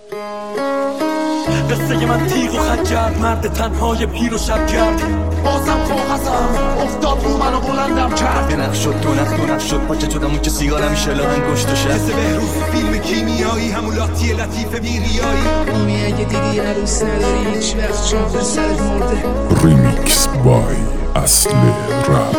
قصه من تیغ و خنجر، مرد تنهای پیر و شبگرد. بازم کاغذم افتاد رو منو بلندم کرد. یه نقش شد دو نقش شد پاچه شدم اون که سیگارم میشه لاهن گشت و شد. مثل بهروز فیلم کیمیایی، همون لاتی لطیف میریایی. اونی اگه دیدی عروس نداری هیچ وقت چون پر سرت مرده. ریمیکس بای اصل رپ.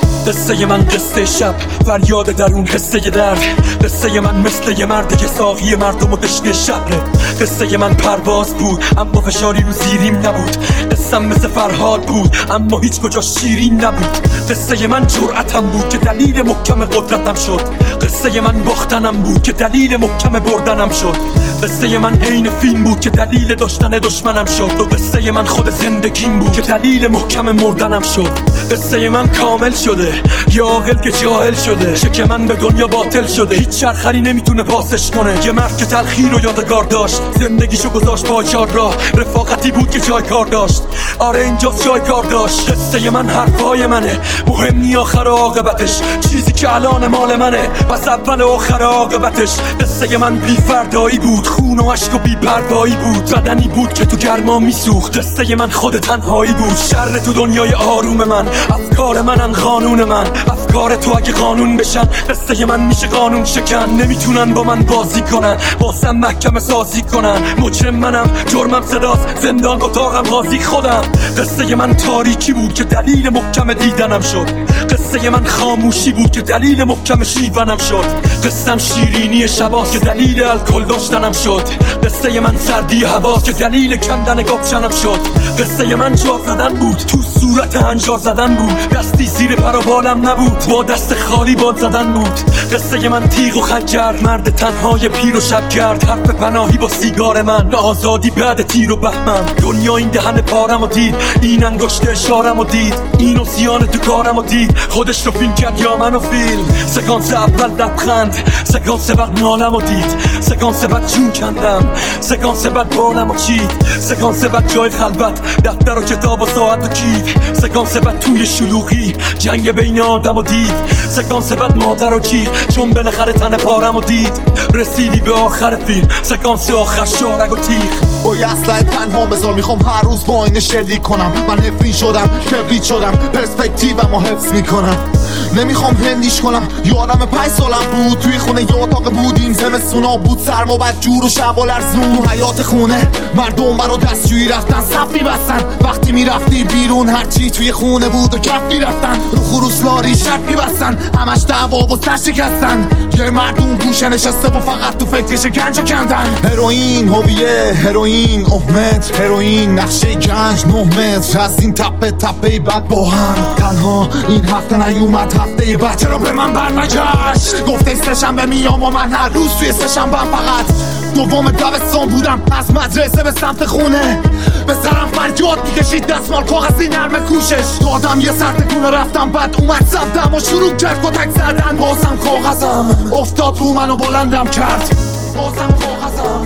قصه من قصه شب، فریاد درون حسه درد. قصه من مثل یه مرده که ساقی مردم و دشت شهره. قصه من پرواز بود اما فشاری رو زیریم نبود. قصم مثل فرهاد بود اما هیچ کجا شیرین نبود. قصه من جرأتم بود که دلیل محکم قدرتم شد. قصه من باختنم بود که دلیل محکم بردنم شد. قصه من عین فیلم بود که دلیل داشتن دشمنم شد. و قصه من خود زندگیم بود که دلیل محکم مردنم شد. قصه من کامل شده، یه عاقل که جاهل شده. شک من به دنیا باطل شده، هیچ چرخری نمیتونه پاسش کنه. یه مرد که تلخی رو یادگار داشت، زندگیشو گذاشت با چار راه. رفاقتی بود که جای کار داشت، آره اینجاست جای کار داشت. قصه من حرفای منه، مهم نی آخر عاقبتش. چیزی که الان مال منه پس اول و آخر عاقبتش. قصه من بی فردایی بود، خون و عشق و بی پروایی بود. بدنی بود که تو گرما میسوخت. قصه من خود تنهایی بود، شر تو دنیای آروم من. افکار منن قانون من، افکار تو اگه قانون بشن. قصه من میشه قانون شکن، نمیتونن با من بازی کنن، باسم محکمه سازی کنن. مجرم منم، جرمم صداست، زندان اتاقم قاضی خودم. قصه من تاریکی بود که دلیل محکم دیدنم شد. قصه من خاموشی بود که دلیل محکم شیونم شد. قصم شیرینی شباست که دلیل الکل داشتنم شد. قصه من سردی هواست که دلیل کندن گابچنم شد. قصه من جا زدن بود، تو صورت هنجار زدن بود. دستی زیر پر و بالم نبود، با دست خالی باد زدن بود. قصه من تیغ و خنجر، مرد تنهای پیر و شبگرد. حرف پناهی با سیگار من، آزادی بعد تیر و بهمن. دنیا این دهن پارم و دید، این انگشت اشارم و دید، این اسیان تو کارم و دید. خودش رو فیلم کرد یا منو فیلم. سکانس اول لبخند، سکانس بعد نالم و دید، سکانس بعد جون کندم، سکانس بعد بالم و چید، سکانس بعد جای خلوت، دفتر و کتاب و ساعت و کیف، سکانس بعد توی شلوغی، جنگ بین آدم و دید، سکانس بعد مادر و جیغ، چون بالاخره تن پارم و دید. رسیدی به آخر فیلم، سکانس آخر شارگ و تیغ. با یه اسلحه پنهان بذار، میخوام هر روز با اینه شلیک کنم. من نفرین شدم، کبریت شدم، پرسپکتیومو حفظ میکنم. نمیخوام هندیش کنم، یادم 5 سالم بود، توی خونه یه اتاق بودیم. زمستونا بود سرم و بد جور و شب و لرزون. تو حیات خونه مردم برا دستجویی رفتن، صف میبستن. وقتی میرفتی بیرون هرچی توی خونه بود و کف میرفتن. رو خروس لاری شرط میبستن، همش دعوا و سر شکستن. یه مردم گوشه نشسته و فقط تو فکر شکنجه کندن. هروئین هویه، هروئین احمد، هروئین نقشه گنج 9 متر. از این تپه تپه بعد با هم تنها این هفته نیومد، هفته بعد چرا به من برنگشت؟ گفته سه‌شنبه میام و من هر روز توی سه‌شنبه فقط. دوم دبستان بودم، از مدرسه به سمت خونه، به سرم فریاد میکشید دستمال کاغذی نرم کوشش. دادم یه سر تکون رفتم، بعد اومد سمتم و شروع کرد کتک زدن. بازم کاغذم افتاد رو منو بلندم کرد. بازم کاغذم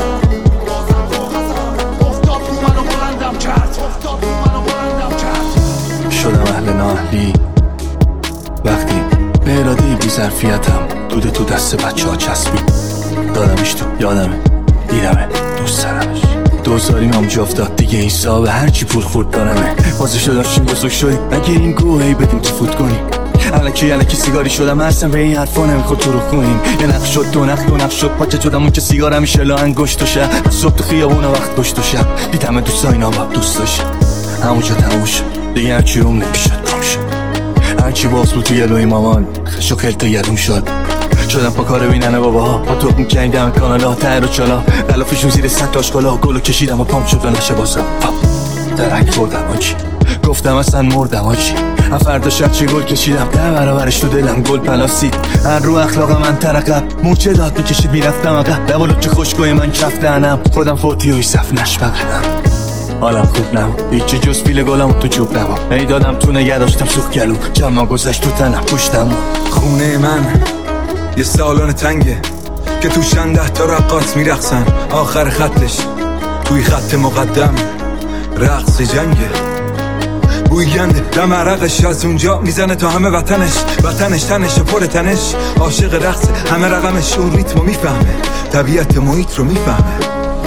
افتاد رو منو بلندم کرد. افتاد رو منو بلندم کرد. شدم اهل نااهلی وقتی به اراده بی ظرفیتم دوده تو دست بچه ها چسبید. دادمش تو، یادمه، دیدمه، دوست دارمش. دوزاریم هم جا افتاد دیگه، این صاحب هرچی پول خورد دارمه. بازشو داشتیم بزرگ شدیم، اگه این گوهی بدیم تو فوت کنیم. الکی سیگاری شدم، اصلا به این حرفا نمیخواد تو رو کنیم. یه نقش شد دو نقش شد پاچه شدم اون که سیگارم میشه لاهن گشت و شب. صبح تو خیابون و وقت گشت و شب، دیدم دوستا اینا با دوست داشت. همونجا تموم شد دیگه، هرچی روم نمیشد کام شد. هرچی باز بود توی الوی مامان خش و خلطه یادم شد. شدم پا کار بیننه باباها، پا توپ میکردم کانالا تر و چالا. غلافشون زیر 100 تا اشکالا، گلو کشیدم و پام شد و نشه بازم درک خوردم آجی. گفتم اصلا مردم آجی. فردا شب چه گل کشیدم، 10 برابرش تو دلم گل پلاسید. هر رو اخلاق من ترقب، موچه داد میکشید میرفتم عقب. لبالو چه خوشگوی من کف دهنم، خودم فوتی و صف نشبقنم. حالم خوب نبود، هیچی جز پیل گلم تو چوب نبود. ای دادم تو نگه داشتم سوخ گلوم، جمع گذشت تو تنم پشتم. خونه من یه سالن تنگه که تو 10 تا رقاص میرقصن. آخر خطش توی خط مقدم رقص جنگه. بوی گنده دم عرقش از اونجا میزنه تا همه وطنش تنش پر تنش. عاشق رقص همه رقمش، اون ریتمو میفهمه، طبیعت محیط رو میفهمه.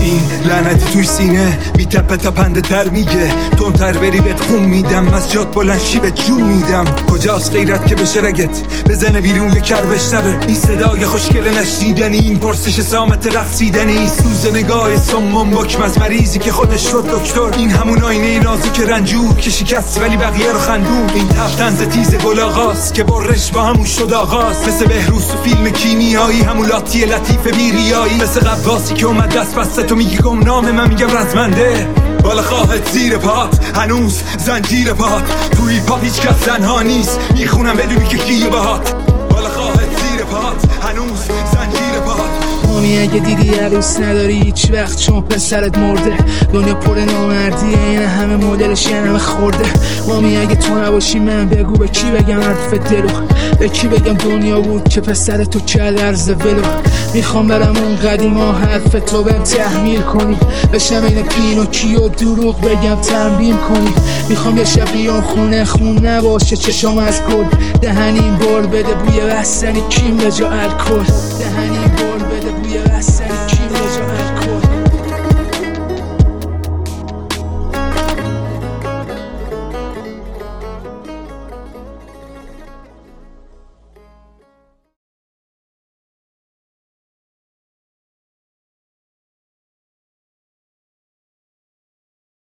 این لعنتی توی سینه میتپه تا پنده تر میگه تندتر بری بهت خون میدم از جات بلند شی به جون میدم کجاست غیرت که بشه رگت بزنه بیرون یه کر بشنوه این صدای خوشگل نشنیدنی این پرسش سامت رقصیدنی سوز نگاه سمم بکم از مریضی که خودش شد دکتر این همون آینه نازی که رنجور که شکست ولی بقیه رو خندون این تفتنز تیز گل آغاز که برش با همون شد آغاز مثل بهروز تو فیلم کیمیایی همون لاتی لطیف بیریایی مثل قواسی که اومد دست بسته تو میگی گمنامه من میگم رزمنده بالا خواهد زیر پات هنوز زنجیر پات توی پاپ هیچ کس زنها نیست میخونم بدونی که کیه باهات بالا خواهد زیر پات هنوز زنجیر پات مامی اگه دیدی عروس نداری هیچ وقت چون پسرت مرده دنیا پر نامردیه این همه مدلش یه همه خورده مامی اگه تو نباشی من بگو به کی بگم حرف دلو به کی بگم دنیا بود که پسر تو کل عرض ولو میخوام برم اون قدیما حرف تو بهم تحمیل کنی بشم این پینوکیو دروغ بگم تنبیه کنی میخوام یه شب بیام خونه خون نباشه چشام از گل دهنیم بال بده بوی بستنی کیم به جا الکل دهنیم بال بده بوی بستنی